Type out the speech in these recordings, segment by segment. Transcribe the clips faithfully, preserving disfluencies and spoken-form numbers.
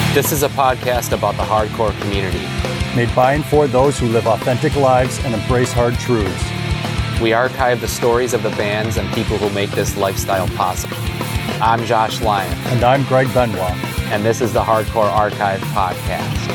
This is a podcast about the hardcore community. Made by and for those who live authentic lives and embrace hard truths. We archive the stories of the bands and people who make this lifestyle possible. I'm Josh Lyon. And I'm Greg Benoit. And this is the Hardcore Archive Podcast.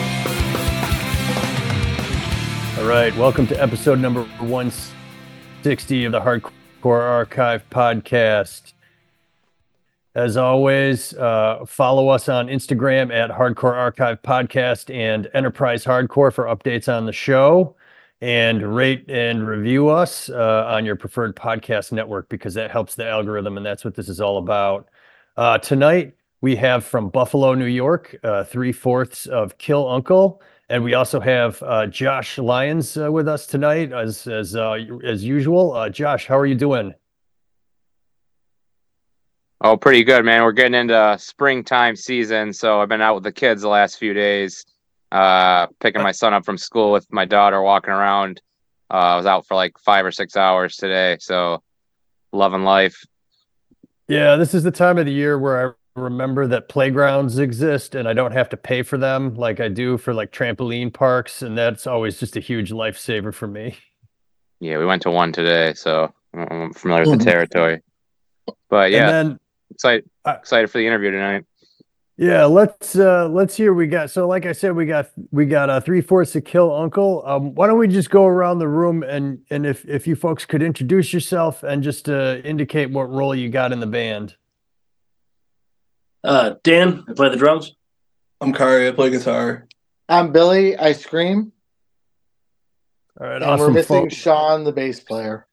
All right, welcome to episode number one sixty of the Hardcore Archive Podcast. As always, uh, follow us on Instagram at Hardcore Archive Podcast and Enterprise Hardcore for updates on the show, and rate and review us uh, on your preferred podcast network because that helps the algorithm, and that's what this is all about. Uh, tonight, we have from Buffalo, New York, uh, three-fourths of Kill Uncle, and we also have uh, Josh Lyons uh, with us tonight, as as uh, as usual. Uh, Josh, how are you doing? Oh, pretty good, man. We're getting into springtime season, so I've been out with the kids the last few days, uh, picking my son up from school with my daughter, walking around. Uh, I was out for like five or six hours today, so loving life. Yeah, this is the time of the year where I remember that playgrounds exist and I don't have to pay for them like I do for like trampoline parks, and that's always just a huge lifesaver for me. Yeah, we went to one today, so I'm familiar with the territory. But yeah. And then Excited, excited for the interview tonight. Yeah, let's uh, let's hear. We got so like I said, we got we got a uh, three fourths to Kill Uncle. Um, why don't we just go around the room and and if if you folks could introduce yourself and just uh, indicate what role you got in the band. Uh, Dan, I play the drums. I'm Kari, I play guitar. I'm Billy, I scream. All right, and awesome. We're missing folks. Sean, the bass player.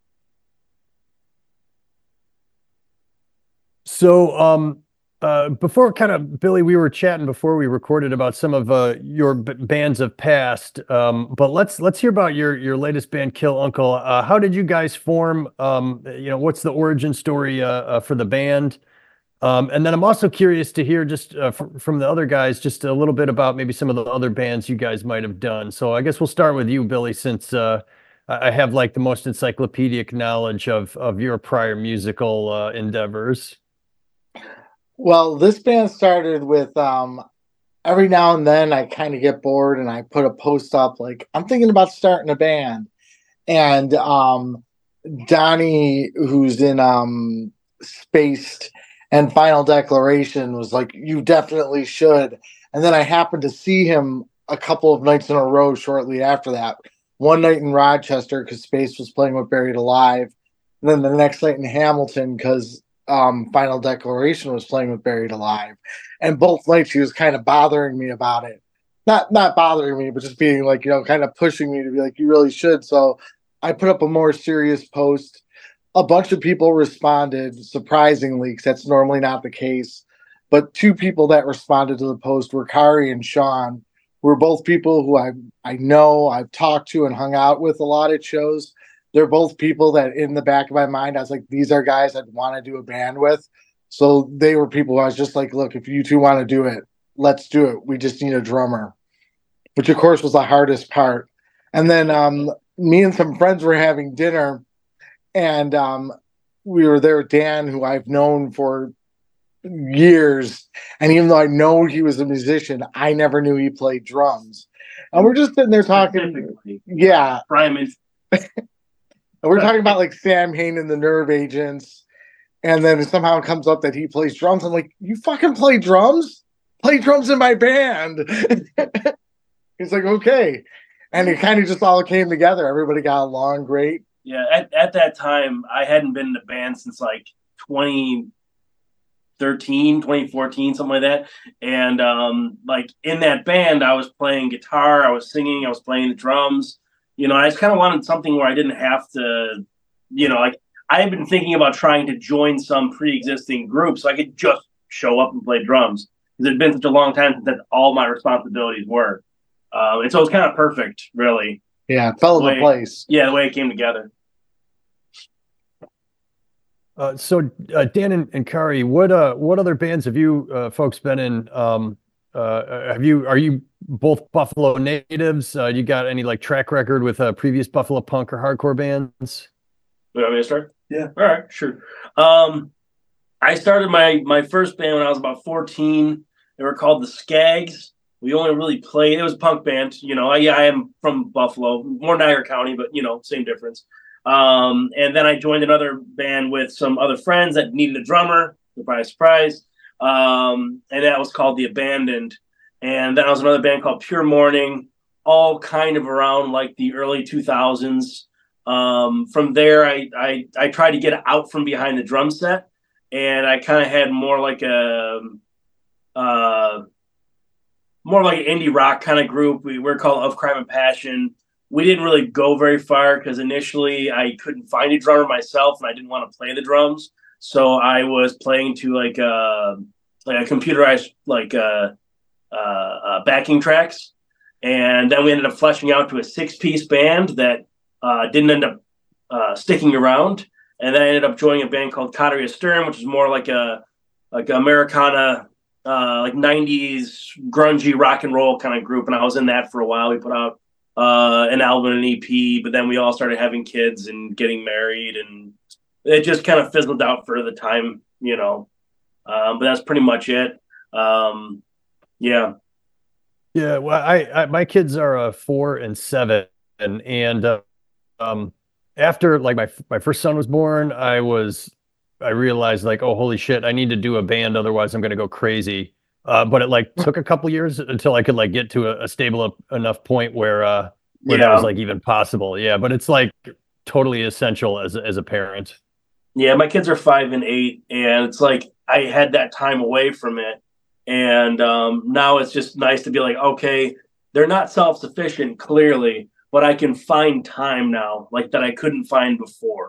So, um, uh, before kind of Billy, we were chatting before we recorded about some of uh, your b- bands of past. Um, but let's let's hear about your your latest band, Kill Uncle. Uh, how did you guys form? Um, you know, what's the origin story uh, uh, for the band? Um, and then I'm also curious to hear just uh, f- from the other guys, just a little bit about maybe some of the other bands you guys might have done. So I guess we'll start with you, Billy, since uh, I have like the most encyclopedic knowledge of of your prior musical uh, endeavors. Well, this band started with um, every now and then I kind of get bored and I put a post up like, I'm thinking about starting a band. And um, Donnie, who's in um, Spaced and Final Declaration, was like, you definitely should. And then I happened to see him a couple of nights in a row shortly after that. One night in Rochester because Spaced was playing with Buried Alive. And then the next night in Hamilton because Um, Final Declaration was playing with Buried Alive, and both nights he was kind of bothering me about it. Not not bothering me, but just being like, you know, kind of pushing me to be like, you really should. So I put up a more serious post. A bunch of people responded, surprisingly, because that's normally not the case. But two people that responded to the post were Kari and Sean. We're both people who I I know, I've talked to and hung out with a lot at shows. They're both people that in the back of my mind, I was like, these are guys I'd want to do a band with. So they were people I was just like, look, if you two want to do it, let's do it. We just need a drummer, which of course was the hardest part. And then um, me and some friends were having dinner, and um, we were there with Dan, who I've known for years. And even though I know he was a musician, I never knew he played drums. And we're just sitting there talking. Yeah. Brian. And we're talking about like Sam Hain and the Nerve Agents, and then it somehow comes up that he plays drums. I'm like, you fucking play drums? Play drums in my band. He's like, okay. And it kind of just all came together. Everybody got along great. Yeah, at, at that time, I hadn't been in a band since like twenty thirteen, twenty fourteen, something like that. And um, like in that band, I was playing guitar, I was singing, I was playing the drums. You know, I just kind of wanted something where I didn't have to, you know, like I had been thinking about trying to join some pre-existing group so I could just show up and play drums. Because it had been such a long time since that all my responsibilities were. Uh, and so it was kind of perfect, really. Yeah, it fell into place. Yeah, the way it came together. Uh, so uh, Dan and, and Kari, what uh, what other bands have you uh, folks been in? Um, uh, have you are you both Buffalo natives? Uh, you got any like track record with uh, previous Buffalo punk or hardcore bands? You want me to start? Yeah. All right, sure. Um, I started my my first band when I was about fourteen. They were called the Skags. We only really played. It was a punk band. You know, I, yeah, I am from Buffalo, more Niagara County, but you know, same difference. Um, and then I joined another band with some other friends that needed a drummer. Surprise, surprise. Um, and that was called The Abandoned. And then I was another band called Pure Morning, all kind of around like the early two thousands. Um, from there, I, I I tried to get out from behind the drum set, and I kind of had more like a uh, more like an indie rock kind of group. We were called Of Crime and Passion. We didn't really go very far because initially I couldn't find a drummer myself, and I didn't want to play the drums, so I was playing to like a like a computerized like uh, uh, uh, backing tracks, and then we ended up fleshing out to a six-piece band that uh, didn't end up uh, sticking around, and then I ended up joining a band called Coterie Stern, which is more like a like Americana, uh, like nineties grungy rock and roll kind of group, and I was in that for a while. We put out uh, an album and an E P, but then we all started having kids and getting married, and it just kind of fizzled out for the time, you know. Um, but that's pretty much it. Um, yeah. Yeah, well, I, I my kids are uh, four and seven, and and uh, um, after like my my first son was born, I was I realized like, oh, holy shit, I need to do a band, otherwise I'm gonna go crazy. Uh, but it like took a couple years until I could like get to a, a stable enough point where uh where that Yeah. was like even possible. Yeah, but it's like totally essential as as a parent. Yeah, my kids are five and eight, and it's like I had that time away from it. And um, now it's just nice to be like, okay, they're not self sufficient, clearly, but I can find time now, like that I couldn't find before.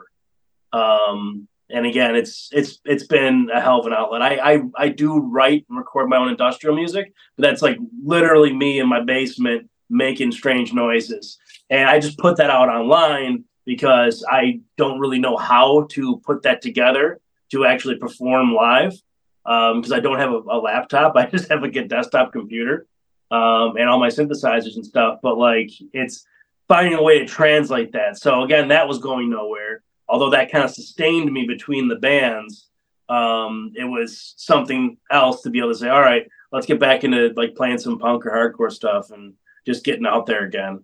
Um, and again, it's it's it's been a hell of an outlet. I, I I do write and record my own industrial music, but that's like literally me in my basement making strange noises, and I just put that out online because I don't really know how to put that together to actually perform live, because um, I don't have a, a laptop. I just have like a desktop computer um, and all my synthesizers and stuff. But like, it's finding a way to translate that. So again, that was going nowhere. Although that kind of sustained me between the bands, um, it was something else to be able to say, all right, let's get back into like playing some punk or hardcore stuff and just getting out there again.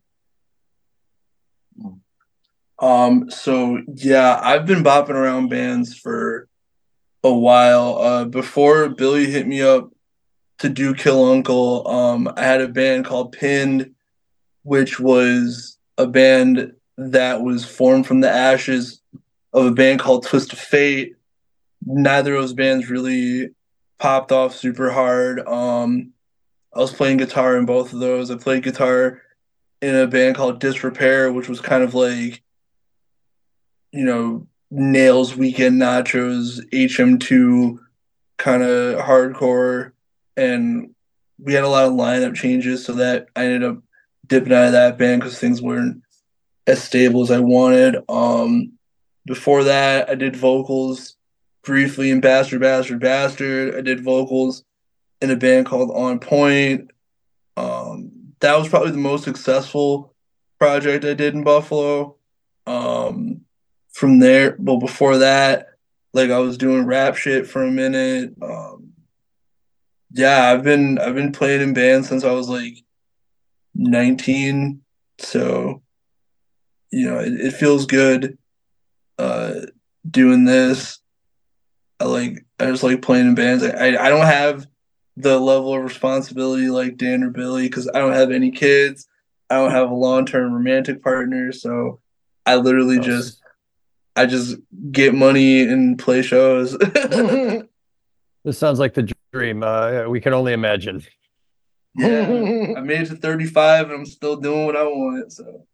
Um, so yeah, I've been bopping around bands for a while. Uh, before Billy hit me up to do Kill Uncle, um, I had a band called Pinned, which was a band that was formed from the ashes of a band called Twist of Fate. Neither of those bands really popped off super hard. Um, I was playing guitar in both of those. I played guitar in a band called Disrepair, which was kind of like, you know, Nails, Weekend Nachos, H M two kind of hardcore. And we had a lot of lineup changes, so that I ended up dipping out of that band because things weren't as stable as I wanted. Um, before that, I did vocals briefly in Bastard, Bastard, Bastard. I did vocals in a band called On Point. Um, that was probably the most successful project I did in Buffalo. Um, from there, but before that, like I was doing rap shit for a minute. Um, yeah, I've been I've been playing in bands since I was like nineteen. So, you know, it, it feels good uh doing this. I like I just like playing in bands. I, I, I don't have the level of responsibility like Dan or Billy because I don't have any kids. I don't have a long term romantic partner, so I literally Oh, just I just get money and play shows. this sounds like the dream. Uh, we can only imagine. Yeah, I made it to thirty-five and I'm still doing what I want. So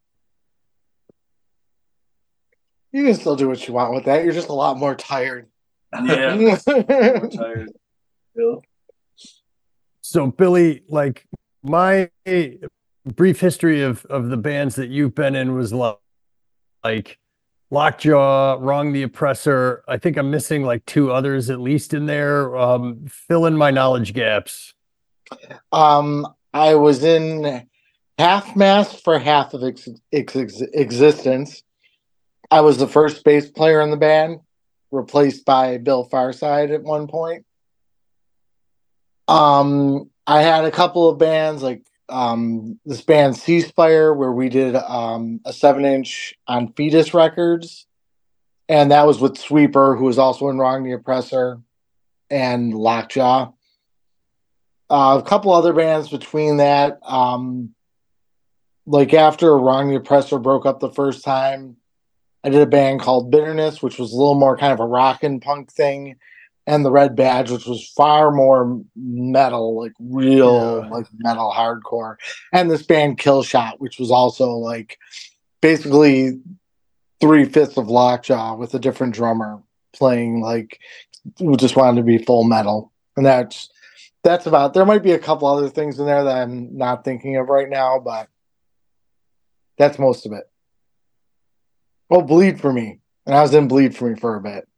You can still do what you want with that. You're just a lot more tired. Yeah. I'm tired. Bill. So Billy, like my brief history of of the bands that you've been in was like, like Lockjaw, Wrong the Oppressor. I think I'm missing like two others at least in there. Um, fill in my knowledge gaps. Um, I was in Half Mast for half of its, its ex- existence. I was the first bass player in the band, replaced by Bill Farside at one point. Um, I had a couple of bands like um, this band Ceasefire, where we did um, a seven inch on Fetus Records, and that was with Sweeper, who was also in Wrong the Oppressor, and Lockjaw. Uh, a couple other bands between that. Um, like after Wrong the Oppressor broke up the first time, I did a band called Bitterness, which was a little more kind of a rock and punk thing, and the Red Badge, which was far more metal, like real Yeah. like metal hardcore, and this band Killshot, which was also like basically three fifths of Lockjaw with a different drummer playing like we just wanted to be full metal, and that's that's about. There might be a couple other things in there that I'm not thinking of right now, but that's most of it. Oh, Bleed for Me, and I was in Bleed for Me for a bit.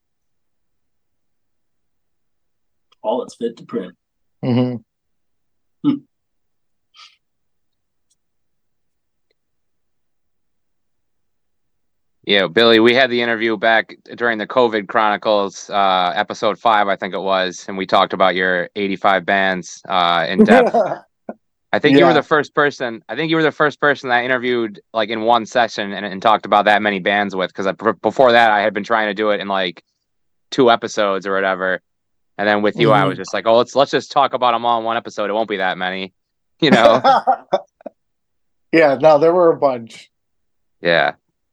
All that's fit to print. Mm-hmm. Hmm. Yeah, Billy, we had the interview back during the COVID Chronicles, uh, episode five, I think it was, and we talked about your eighty-five bands uh, in depth. I think you were Yeah. the first person. I think you were the first person that I interviewed like in one session and, and talked about that many bands with. Because before that, I had been trying to do it in like two episodes or whatever. And then with you, Mhm. I was just like, oh, let's let's just talk about them all in one episode. It won't be that many, you know? Yeah, no, there were a bunch. Yeah.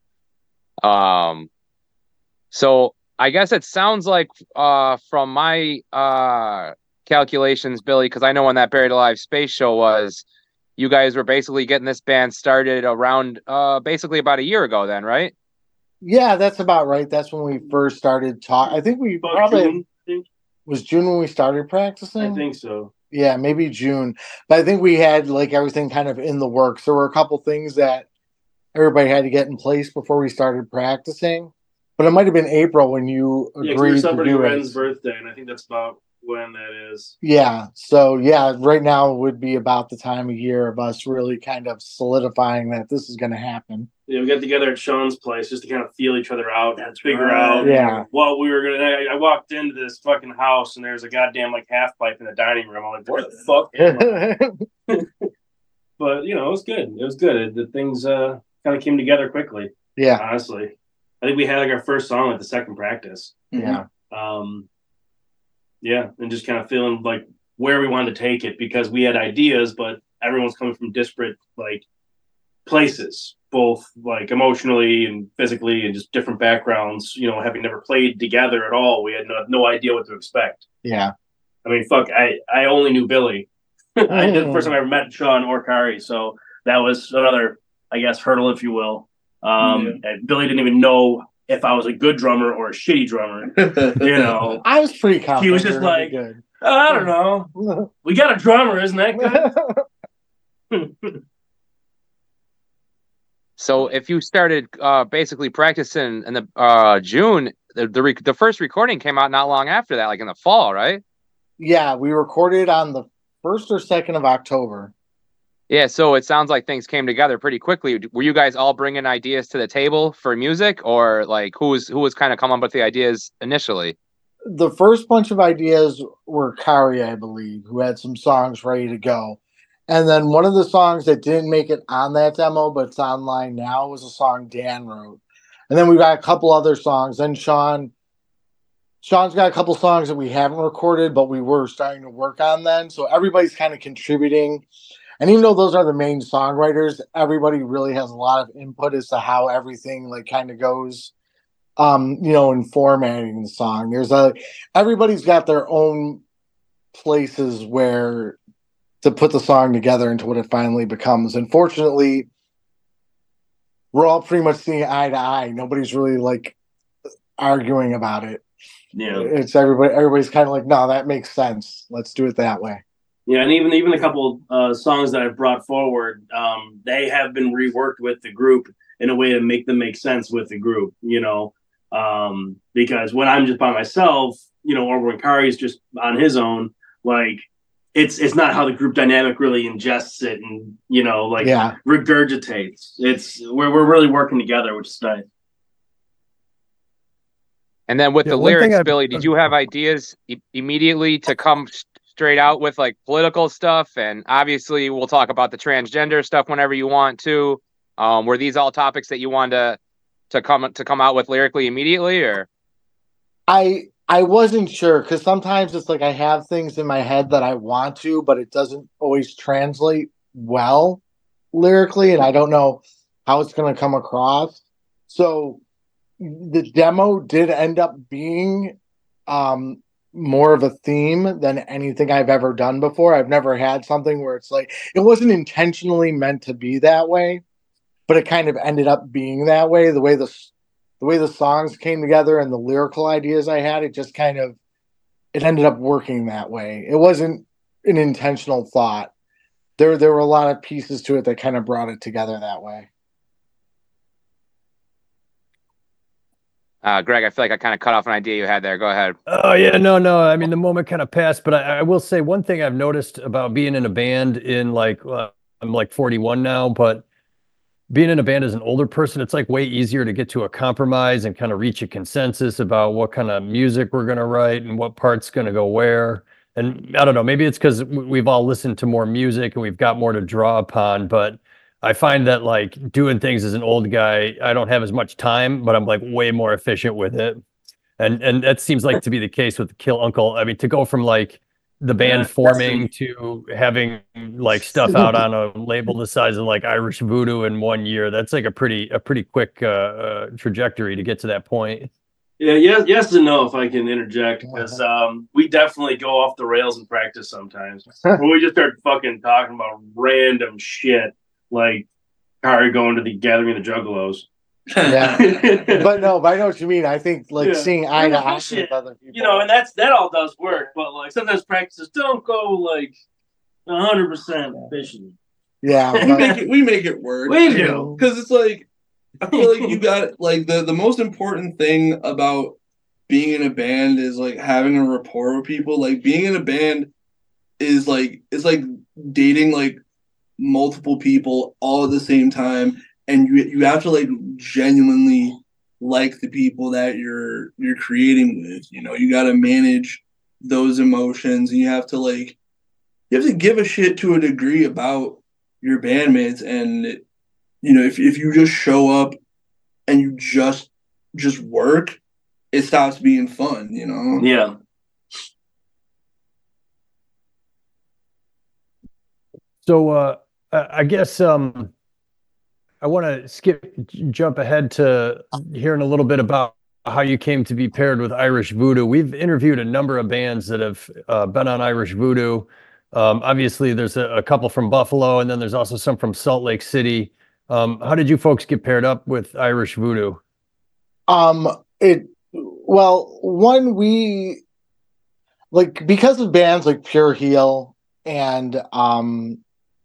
Um. So I guess it sounds like uh from my uh calculations, Billy, because I know when that Buried Alive space show was, you guys were basically getting this band started around uh basically about a year ago then, right? Yeah, that's about right. That's when we first started talking. I think we About probably June, I think. was June when we started practicing. I think so. Yeah, maybe June. But I think we had like everything kind of in the works. There were a couple things that everybody had to get in place before we started practicing. But it might have been April when you Yeah, 'cause we were agreed to celebrating do Ren's it. birthday, and I think that's about when that is. Yeah. So yeah, right now would be about the time of year of us really kind of solidifying that this is going to happen. Yeah, we got together at Sean's place just to kind of feel each other out and figure right. out Yeah. what we were gonna. I, I walked into this fucking house and there's a goddamn like half pipe in the dining room. I'm like, what the fuck? am I? But you know, it was good. It was good. It, the things uh, kind of came together quickly. Yeah. Honestly, I think we had like our first song at the second practice. Yeah. Um, yeah, and just kind of feeling like where we wanted to take it because we had ideas, but everyone's coming from disparate like places, both like emotionally and physically, and just different backgrounds. You know, having never played together at all, we had no, no idea what to expect. Yeah. I mean, fuck, I I only knew Billy. I did the first time I ever met Sean or Kari, so that was another, I guess, hurdle, if you will. Um, Yeah. and Billy didn't even know if I was a good drummer or a shitty drummer. You know, I was pretty confident. He was just we were gonna like- be good. I don't know. We got a drummer, isn't that good? So if you started uh basically practicing in the uh June, the the, rec- the first recording came out not long after that, like in the fall, right? Yeah, we recorded on the first or second of October. Yeah, so it sounds like things came together pretty quickly. Were you guys all bringing ideas to the table for music, or like who was who was kind of coming up with the ideas initially? The first bunch of ideas were Kari, I believe, who had some songs ready to go. And then one of the songs that didn't make it on that demo, but it's online now, was a song Dan wrote. And then we got a couple other songs. Then Sean, Sean's got a couple songs that we haven't recorded, but we were starting to work on then. So everybody's kind of contributing. And even though those are the main songwriters, everybody really has a lot of input as to how everything like kind of goes. Um, you know, in formatting the song. There's a everybody's got their own places where to put the song together into what it finally becomes. Unfortunately, we're all pretty much seeing eye to eye. Nobody's really like arguing about it. Yeah. It's everybody everybody's kind of like, no, that makes sense. Let's do it that way. Yeah, and even even a couple uh, songs that I've brought forward, um, they have been reworked with the group in a way to make them make sense with the group, you know. Um, because when I'm just by myself, you know, or when Kari's just on his own, like it's it's not how the group dynamic really ingests it and, you know, like Yeah. regurgitates. It's we're we're really working together, which is nice. And then with Yeah, the one thing lyrics, I've- Billy, did you have ideas i- immediately to come straight out with like political stuff, and obviously we'll talk about the transgender stuff whenever you want to. Um, were these all topics that you wanted to to come to come out with lyrically immediately, or? I I wasn't sure because sometimes it's like I have things in my head that I want to, but it doesn't always translate well lyrically, and I don't know how it's going to come across. So the demo did end up being um, more of a theme than anything I've ever done before. I've never had something where it's like it wasn't intentionally meant to be that way, but it kind of ended up being that way. The way the the way the songs came together and the lyrical ideas I had, it just kind of it ended up working that way. It wasn't an intentional thought. There there were a lot of pieces to it that kind of brought it together that way. Uh, Greg, I feel like I kind of cut off an idea you had there. Go ahead. Oh yeah, no, no. I mean, the moment kind of passed, but I, I will say one thing I've noticed about being in a band in like uh, I'm like forty-one now, but being in a band as an older person, it's like way easier to get to a compromise and kind of reach a consensus about what kind of music we're going to write and what part's going to go where. And I don't know, maybe it's because we've all listened to more music and we've got more to draw upon, but I find that like doing things as an old guy, I don't have as much time, but I'm like way more efficient with it. And and that seems like to be the case with Kill Uncle. I mean, to go from like the band Yeah, forming to having like stuff out on a label the size of like Irish Voodoo in one year, that's like a pretty a pretty quick uh, uh, trajectory to get to that point. Yeah, yes, yes and no. If I can interject, because um, we definitely go off the rails in practice sometimes. Where we just start fucking talking about random shit, like Kari going to the Gathering of the Juggalos. Yeah, but no, but I know what you mean. I think like Yeah. seeing eye to Yeah, eye with shit. other people, You know, and that's that all does work, but like sometimes practices don't go like a hundred percent efficient. yeah, we but- make it we make it work. We do. Because it's like I feel like you got like the the most important thing about being in a band is like having a rapport with people. Like being in a band is like it's like dating like multiple people all at the same time, and you you have to like genuinely like the people that you're you're creating with. You know, you got to manage those emotions, and you have to like you have to give a shit to a degree about your bandmates. And you know, if if you just show up and you just just work, it stops being fun. You know. Yeah. So uh, I I guess um, I want to skip, jump ahead to hearing a little bit about how you came to be paired with Irish Voodoo. We've interviewed a number of bands that have uh, been on Irish Voodoo. Um, obviously, there's a, a couple from Buffalo, and then there's also some from Salt Lake City. Um, how did you folks get paired up with Irish Voodoo? Um, it well, one we like because of bands like Pure Heel and um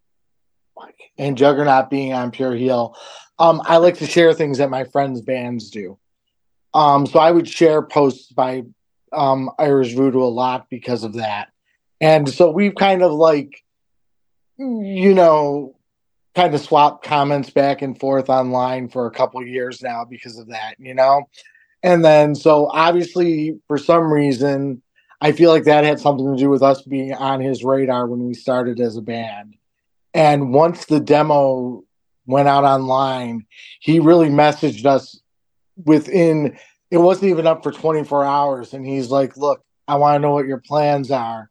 and Juggernaut being on Pure Heel, um, I like to share things that my friends' bands do. Um, so I would share posts by um Irish Voodoo a lot because of that. And so we've kind of like, you know, kind of swapped comments back and forth online for a couple of years now because of that, you know? And then, so obviously, for some reason, I feel like that had something to do with us being on his radar when we started as a band. And once the demo went out online, he really messaged us within, it wasn't even up for twenty-four hours. And he's like, look, I want to know what your plans are.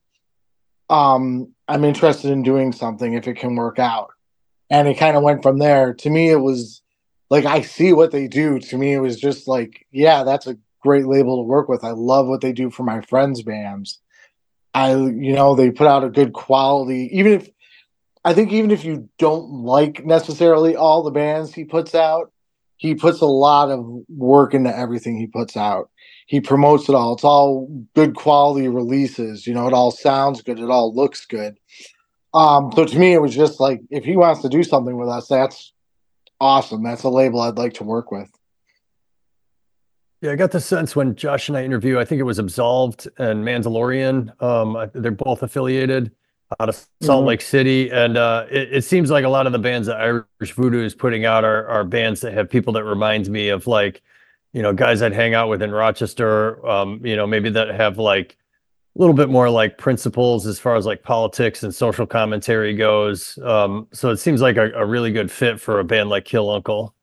Um, I'm interested in doing something if it can work out. And it kind of went from there. To me, it was like, I see what they do. To me, it was just like, yeah, that's a great label to work with. I love what they do for my friends' bands. I, you know, they put out a good quality, even if, I think even if you don't like necessarily all the bands he puts out, he puts a lot of work into everything he puts out. He promotes it all. It's all good quality releases. You know, it all sounds good. It all looks good. Um, so to me, it was just like, if he wants to do something with us, that's awesome. That's a label I'd like to work with. Yeah, I got the sense when Josh and I interview, I think it was Absolved and Mandalorian. Um, they're both affiliated out of Salt Mhm. Lake City. And uh, it, it seems like a lot of the bands that Irish Voodoo is putting out are, are bands that have people that reminds me of like, you know, guys I'd hang out with in Rochester, um, you know, maybe that have like little bit more like principles as far as like politics and social commentary goes. Um, so it seems like a, a really good fit for a band like Kill Uncle.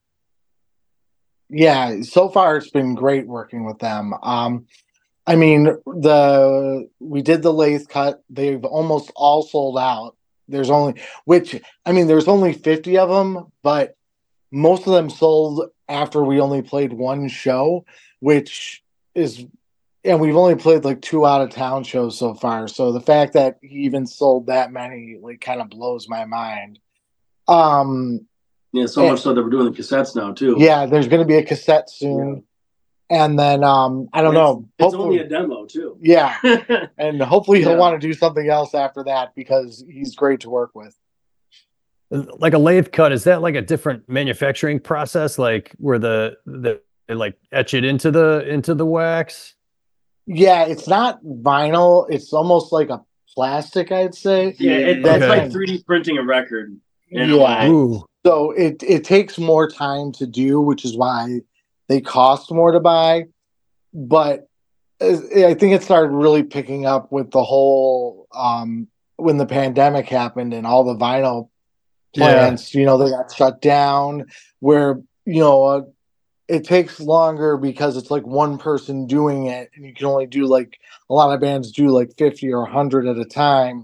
Yeah, so far it's been great working with them. Um, I mean, the we did the lathe cut. They've almost all sold out. There's only, which I mean, there's only fifty of them, but most of them sold after we only played one show, which is, and we've only played like two out of town shows so far. So the fact that he even sold that many like kind of blows my mind. Um, Yeah, so and, much so that we're doing the cassettes now too. Yeah, there's going to be a cassette soon. Yeah. And then um, I don't it's, know. It's only a demo too. Yeah, and hopefully he'll Yeah. want to do something else after that because he's great to work with. Like a lathe cut, is that like a different manufacturing process, like where the the they like etch it into the into the wax? Yeah, it's not vinyl. It's almost like a plastic, I'd say. Yeah, it, Okay. it's like three D printing a record. In Yeah. a way. Ooh. So it it takes more time to do, which is why they cost more to buy. But I think it started really picking up with the whole um, when the pandemic happened and all the vinyl plants, yeah. you know, they got shut down. Where you know uh, it takes longer because it's like one person doing it, and you can only do like a lot of bands do like fifty or a hundred at a time.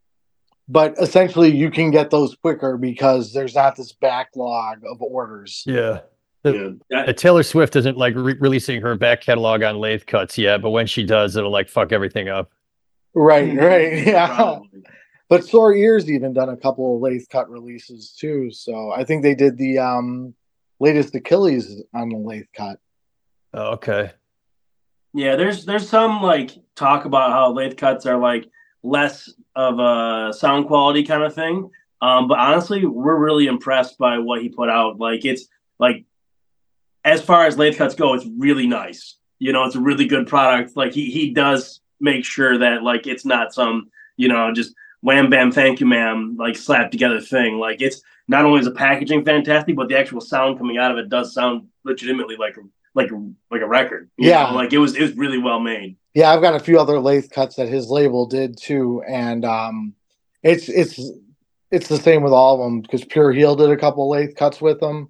But essentially, you can get those quicker because there's not this backlog of orders. Yeah. The, yeah that, the Taylor Swift isn't like re- releasing her back catalog on lathe cuts yet, but when she does, it'll like fuck everything up. Right, right, yeah. Probably. But Sore Ears even done a couple of lathe cut releases too. So I think they did the um, latest Achilles on the lathe cut. Oh, okay. Yeah, there's there's some like talk about how lathe cuts are like less of a sound quality kind of thing. Um, but honestly, we're really impressed by what he put out. Like it's like, as far as lathe cuts go, it's really nice. You know, it's a really good product. Like he he does make sure that like it's not some, you know, just wham bam thank you ma'am like slapped together thing. Like it's not only is the packaging fantastic, but the actual sound coming out of it does sound legitimately like a like a like a record. Yeah, know? Like it was it was really well made. Yeah, I've got a few other lathe cuts that his label did too, and um, it's it's it's the same with all of them because Pure Heel did a couple lathe cuts with them.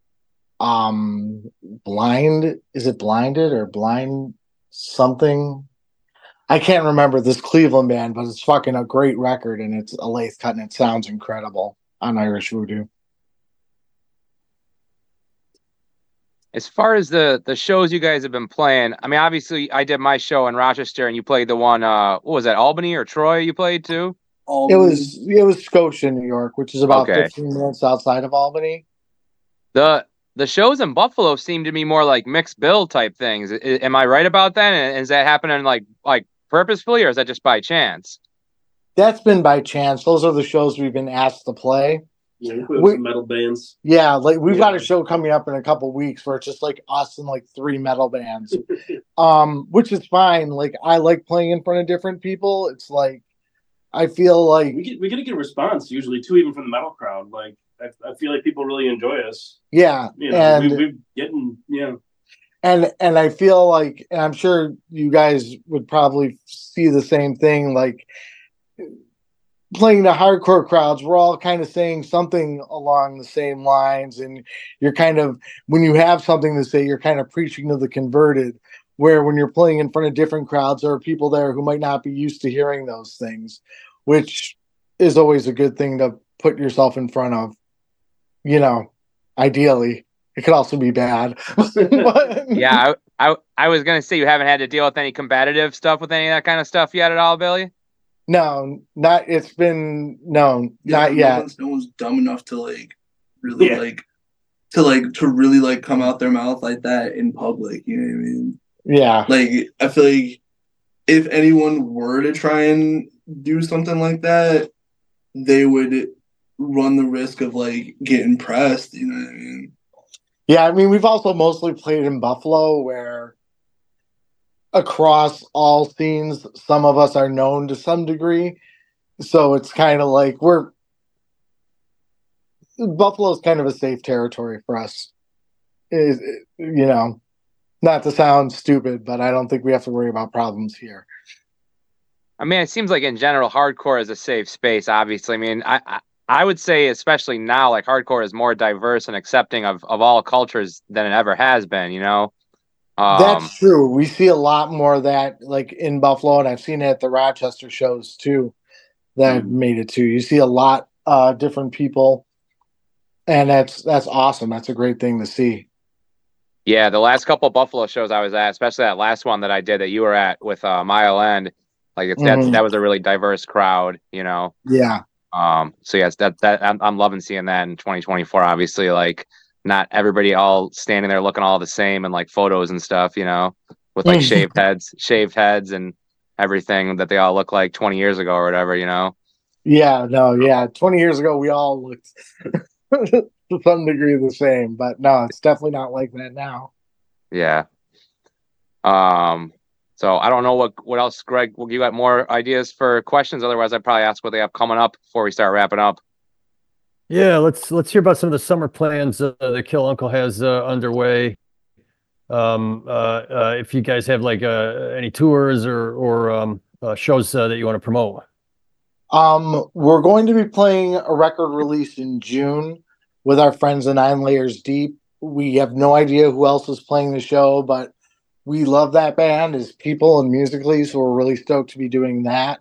Um, Blind is it Blinded or Blind something? I can't remember this Cleveland band, but it's fucking a great record, and it's a lathe cut, and it sounds incredible on Irish Voodoo. As far as the the shows you guys have been playing, I mean, obviously I did my show in Rochester, and you played the one. Uh, what was that, Albany or Troy? You played too. Albany. It was it was Scotia, New York, which is about okay. fifteen minutes outside of Albany. The the shows in Buffalo seem to be more like mixed bill type things. I, am I right about that? And is that happening like like purposefully, or is that just by chance? That's been by chance. Those are the shows we've been asked to play. Yeah, we, some metal bands. Yeah, like we've yeah. got a show coming up in a couple of weeks where it's just like us and like three metal bands, um, which is fine. Like I like playing in front of different people. It's like I feel like we get we get a good response usually too, even from the metal crowd. Like I, I feel like people really enjoy us. Yeah, you know, and we, we've getting yeah, and and I feel like, and I'm sure you guys would probably see the same thing. Like playing the hardcore crowds, we're all kind of saying something along the same lines, and you're kind of, when you have something to say, you're kind of preaching to the converted, where when you're playing in front of different crowds, there are people there who might not be used to hearing those things, which is always a good thing to put yourself in front of, you know, ideally. It could also be bad. But, yeah, I, I I was going to say, you haven't had to deal with any combative stuff with any of that kind of stuff yet at all, Billy? No, not. It's been no, yeah, not no yet. One's, no one's dumb enough to like really yeah. like to like to really like come out their mouth like that in public. You know what I mean? Yeah. Like I feel like if anyone were to try and do something like that, they would run the risk of like getting pressed. You know what I mean? Yeah, I mean we've also mostly played in Buffalo, where across all scenes, some of us are known to some degree. So it's kind of like we're Buffalo's kind of a safe territory for us. Is you know, not to sound stupid, but I don't think we have to worry about problems here. I mean, it seems like in general, hardcore is a safe space. Obviously, I mean, I, I I would say, especially now, like hardcore is more diverse and accepting of of all cultures than it ever has been. You know. That's Um, true. We see a lot more of that, like in Buffalo, and I've seen it at the Rochester shows too. That Mhm. made it too. You see a lot uh different people, and that's that's awesome. That's a great thing to see. yeah, the last couple of Buffalo shows I was at, especially that last one that I did that you were at with uh, Mile End, like it's that Mhm. that was a really diverse crowd. You know. Yeah, Um, so yes, that that I'm, I'm loving seeing that in twenty twenty-four. Obviously, like not everybody all standing there looking all the same and like photos and stuff, you know, with like Mhm. shaved heads, shaved heads and everything that they all look like twenty years ago or whatever, you know. yeah, no, yeah. Twenty years ago, we all looked to some degree the same, but no, it's definitely not like that now. Yeah. Um. So I don't know what what else, Greg. Will you got more ideas for questions? Otherwise, I'd probably ask what they have coming up before we start wrapping up. Yeah, let's let's hear about some of the summer plans uh, that Kill Uncle has uh, underway. Um, uh, uh, if you guys have like uh, any tours or or um, uh, shows uh, that you want to promote. Um, we're going to be playing a record release in June with our friends the Nine Layers Deep. We have no idea who else is playing the show, but we love that band as people and musically, so we're really stoked to be doing that.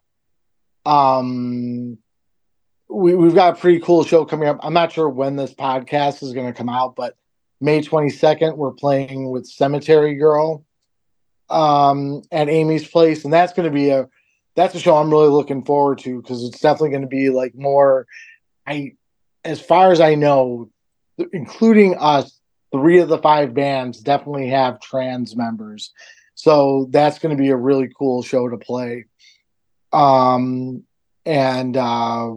Um, we, we've got a pretty cool show coming up. I'm not sure when this podcast is going to come out, but May twenty-second, we're playing with Cemetery Girl um, at Amy's Place, and that's going to be a that's a show I'm really looking forward to because it's definitely going to be like more. I, as far as I know, including us, three of the five bands definitely have trans members, so that's going to be a really cool show to play. Um, and uh,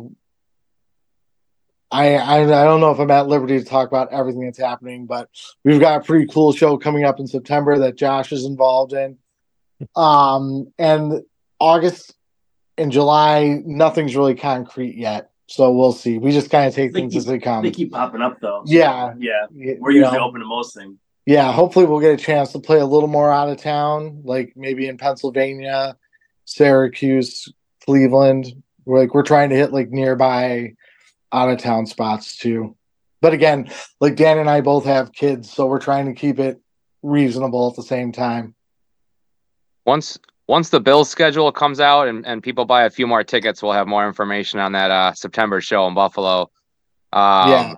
I, I I don't know if I'm at liberty to talk about everything that's happening, but we've got a pretty cool show coming up in September that Josh is involved in. Um, and August and July, nothing's really concrete yet, so we'll see. We just kind of take They things keep, as they come. they keep popping up though. so, Yeah. yeah. Y- We're you usually know, open to most things. yeah. Hopefully, we'll get a chance to play a little more out of town, like maybe in Pennsylvania, Syracuse, Cleveland. We're like we're trying to hit like nearby out of town spots too. But again, like Dan and I both have kids, so we're trying to keep it reasonable at the same time. Once once the Bills schedule comes out and, and people buy a few more tickets, we'll have more information on that uh, September show in Buffalo. Um, Yeah.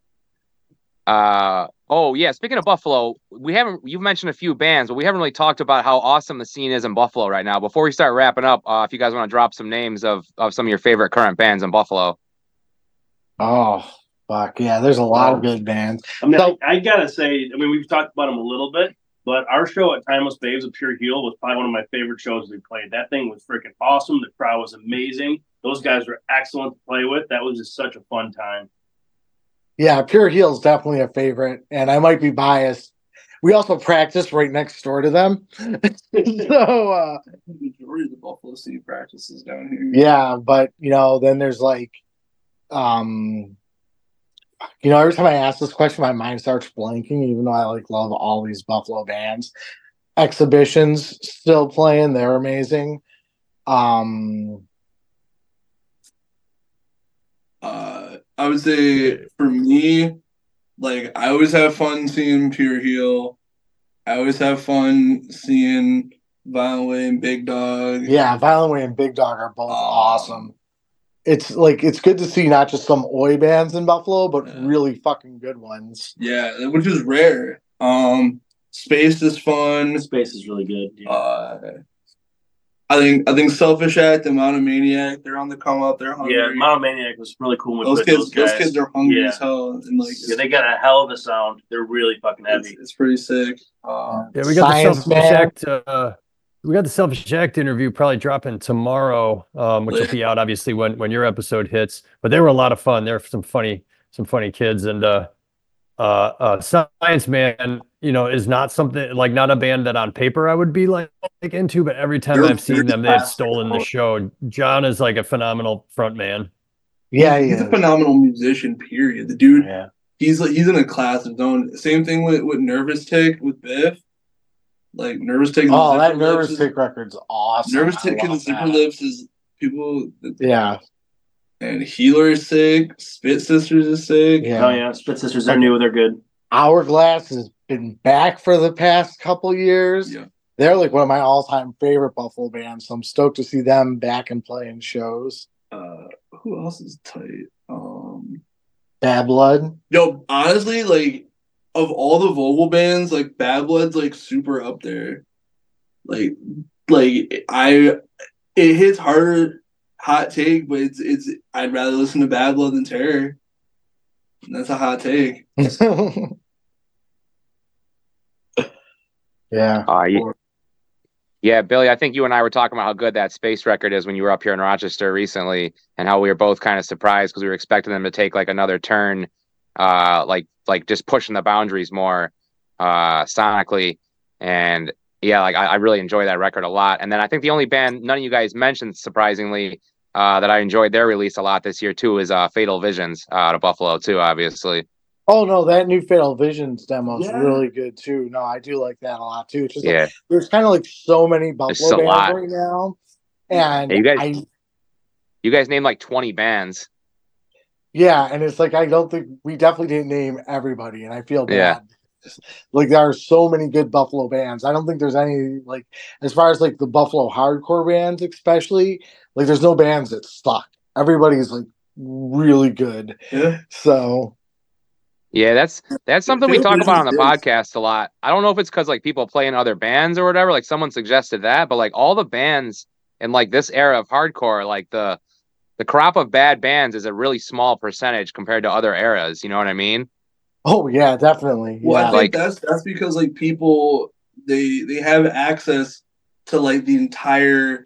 Uh oh yeah. Speaking of Buffalo, we haven't you've mentioned a few bands, but we haven't really talked about how awesome the scene is in Buffalo right now. Before we start wrapping up, uh, if you guys want to drop some names of of some of your favorite current bands in Buffalo. Oh, fuck. Yeah, there's a lot of good bands. I mean, So- I, I gotta say, I mean, we've talked about them a little bit, but our show at Timeless Babes of Pure Heel was probably one of my favorite shows we played. That thing was freaking awesome. The crowd was amazing. Those guys were excellent to play with. That was just such a fun time. Yeah, Pure Heel is definitely a favorite, and I might be biased. We also practice right next door to them. so, uh, The majority of the Buffalo City practices down here. yeah, but, you know, then there's like, um, you know, every time I ask this question, my mind starts blanking, even though I like love all these Buffalo bands. Exhibitions still playing, they're amazing. Um, Uh, I would say for me, like I always have fun seeing Pure Heel. I always have fun seeing Violent Way and Big Dog. yeah, Violent Way and Big Dog are both Um, awesome. It's like it's good to see not just some oi bands in Buffalo, but Yeah. really fucking good ones. Yeah, which is rare. Um, Space is fun. Space is really good. Yeah. Uh, I think I think Selfish Act and Monomaniac, they're on the come up. They're hungry. yeah, Monomaniac was really cool with those with kids, those those, guys. kids are hungry Yeah. as hell, and like Yeah, they got a hell of a sound. They're really fucking it's, heavy. it's pretty sick. Uh, Yeah, we got Science the Selfish Man. Act. Uh, we got the Selfish Act interview probably dropping tomorrow, um, which will be out obviously when when your episode hits. But they were a lot of fun. They're some funny some funny kids, and uh, uh, uh, Science Man, you know, is not something like not a band that on paper I would be like, like into, but every time They're I've seen very them, they've fast. stolen the show. John is like a phenomenal front man. Yeah, he's, yeah. he's a phenomenal musician. Period. The dude, Yeah. he's like he's in a class of his own. Same thing with with Nervous Tick with Biff. Like Nervous Tick. And Oh, the that Zipper Nervous Lips is- Tick record's awesome. Nervous I Tick and the love Zipper that. Lips is people. Yeah. And Healer is sick. Spit Sisters is sick. Yeah. Oh yeah, Spit Sisters are new. They're good. Hourglass has been back for the past couple years. Yeah. They're like one of my all-time favorite Buffalo bands, so I'm stoked to see them back and playing shows. Uh, who else is tight? Um, Bad Blood. yo, honestly, like of all the vocal bands, like Bad Blood's like super up there. Like, like I, it hits harder. Hot take, but it's it's. I'd rather listen to Bad Blood than Terror. And that's a hot take. Yeah. Uh, you, yeah, Billy, I think you and I were talking about how good that Space record is when you were up here in Rochester recently, and how we were both kind of surprised because we were expecting them to take like another turn, uh, like like just pushing the boundaries more, uh, sonically, and yeah, like I, I really enjoy that record a lot. And then I think the only band none of you guys mentioned, surprisingly, uh, that I enjoyed their release a lot this year too is uh, Fatal Visions uh, out of Buffalo too, obviously. Oh no, that new Fatal Visions demo is Yeah. really good too. No, I do like that a lot too. It's just Yeah. like, there's kind of like so many There's Buffalo a bands lot. right now, and Yeah, you guys- I You guys named like twenty bands. yeah, and it's like I don't think we definitely didn't name everybody, and I feel Yeah. bad. Like there are so many good Buffalo bands. I don't think there's any like as far as like the Buffalo hardcore bands, especially like there's no bands that suck. Everybody's like really good. Yeah. So Yeah, that's that's something we Fatal talk about on the Visions is- podcast a lot. I don't know if it's because like people play in other bands or whatever. Like someone suggested that, but like all the bands in like this era of hardcore, like the the crop of bad bands is a really small percentage compared to other eras. You know what I mean? oh yeah, definitely. Well, I Yeah. think Like- that's that's because like people they they have access to like the entire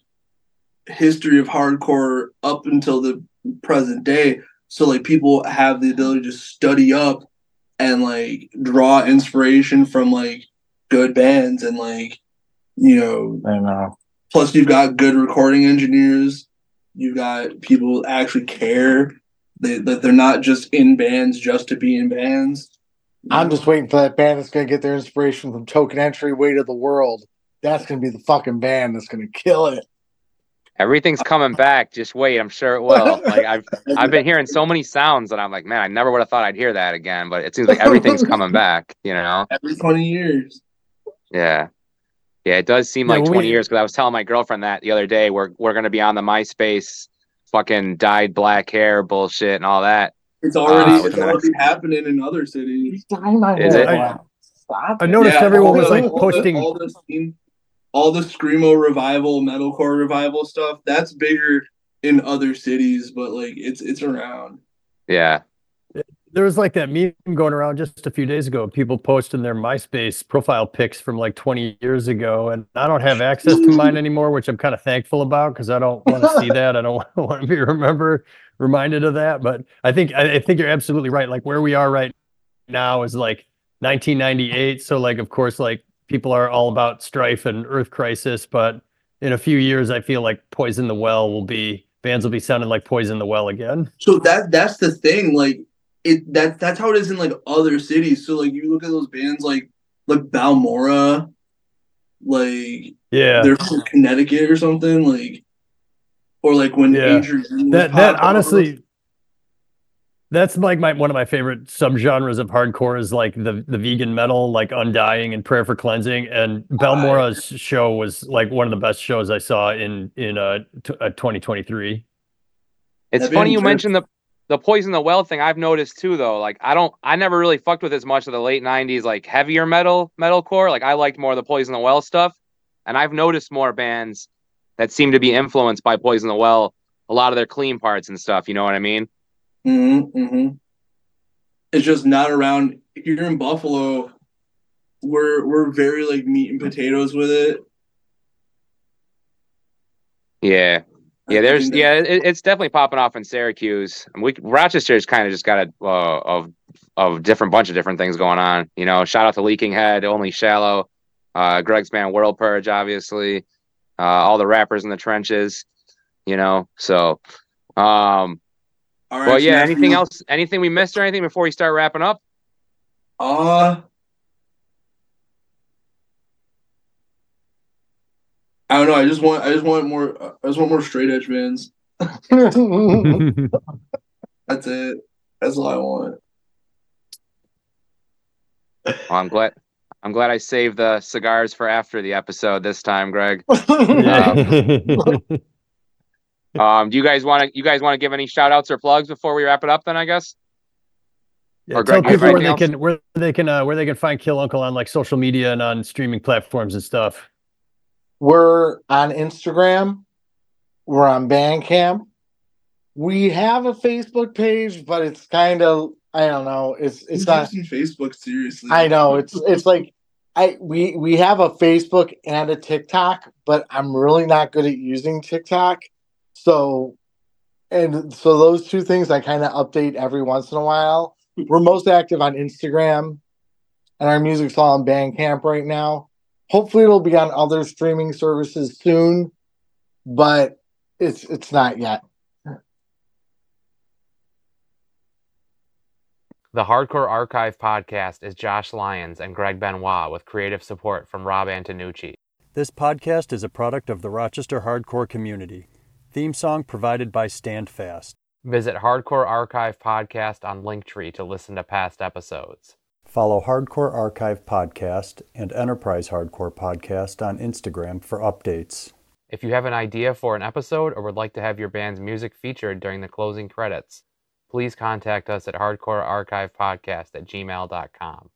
history of hardcore up until the present day. So like people have the ability to study up and like draw inspiration from like good bands and like you know I know. plus you've got good recording engineers, you've got people who actually care they, that they're not just in bands just to be in bands. I'm just waiting for that band that's gonna get their inspiration from Token Entry, Weight of the World. That's gonna be the fucking band that's gonna kill it. Everything's coming back. Just wait, I'm sure it will. Like I've I've been hearing so many sounds that I'm like, man, I never would have thought I'd hear that again. But it seems like everything's coming back. You know? every twenty years. Yeah. Yeah, it does seem Yeah, like we- twenty years because I was telling my girlfriend that the other day. We're we're gonna be on the MySpace fucking dyed black hair bullshit and all that. It's already Uh, it's within the already happening in other cities. He's dying my Is hair. it? Wow. Stop. I it. noticed Yeah, everyone all was the- like all the- posting. all the scene, all the screamo revival, metalcore revival stuff. That's bigger in other cities, but like it's it's around. Yeah. There was like that meme going around just a few days ago. People posting their MySpace profile pics from like twenty years ago, and I don't have access to mine anymore, which I'm kind of thankful about because I don't want to see that. I don't want to be remember reminded of that. But I think I, I think you're absolutely right. Like where we are right now is like nineteen ninety-eight. So like of course like people are all about strife and Earth Crisis, but in a few years I feel like Poison the Well will be bands will be sounding like Poison the Well again. So that that's the thing. Like it that that's how it is in like other cities. So like you look at those bands like like Balmora, like Yeah. they're from Connecticut or something, like or like when Yeah. Adrian that that popped off. honestly that's like my one of my favorite subgenres of hardcore is like the the vegan metal, like Undying and Prayer for Cleansing, and Balmora's show was like one of the best shows I saw in in uh, t- uh twenty twenty-three. It's That funny band you Church- mentioned the the Poison the Well thing. I've noticed too, though. Like I don't, I never really fucked with as much of the late nineties, like heavier metal, metalcore. Like I liked more of the Poison the Well stuff, and I've noticed more bands that seem to be influenced by Poison the Well. A lot of their clean parts and stuff. You know what I mean? Mm-hmm, mm-hmm. It's just not around here in Buffalo. We're we're very like meat and potatoes with it. Yeah. Yeah, I there's think yeah, that- it, it's definitely popping off in Syracuse. And we Rochester's kind of just got a uh, of of different bunch of different things going on. You know, shout out to Leaking Head, Only Shallow, uh, Greg's band World Purge, obviously, uh, all the rappers in the trenches. You know, so um, All right, but yeah, Matthew. anything else? Anything we missed or anything before we start wrapping up? Uh I don't know. I just want I just want more I just want more straight edge bands. That's it. That's all I want. Well, I'm glad. I'm glad I saved the cigars for after the episode this time, Greg. Um, do you guys want to? You guys want to give any shout outs or plugs before we wrap it up? Then I guess. Yeah, Or tell Greg, you have people where anything they else? can where they can uh, where they can find Kill Uncle on like social media and on streaming platforms and stuff. We're on Instagram. We're on Bandcamp. We have a Facebook page, but it's kind of I don't know. It's it's Who's not. using Facebook seriously? I know it's it's like I we we have a Facebook and a TikTok, but I'm really not good at using TikTok. So and so those two things I kind of update every once in a while. We're most active on Instagram, and our music's all on Bandcamp right now. Hopefully, it'll be on other streaming services soon, but it's it's not yet. The Hardcore Archive podcast is Josh Lyons and Greg Benoit with creative support from Rob Antonucci. This podcast is a product of the Rochester hardcore community. Theme song provided by Stand Fast. Visit Hardcore Archive Podcast on Linktree to listen to past episodes. Follow Hardcore Archive Podcast and Enterprise Hardcore Podcast on Instagram for updates. If you have an idea for an episode or would like to have your band's music featured during the closing credits, please contact us at hardcorearchivepodcast at gmail dot com.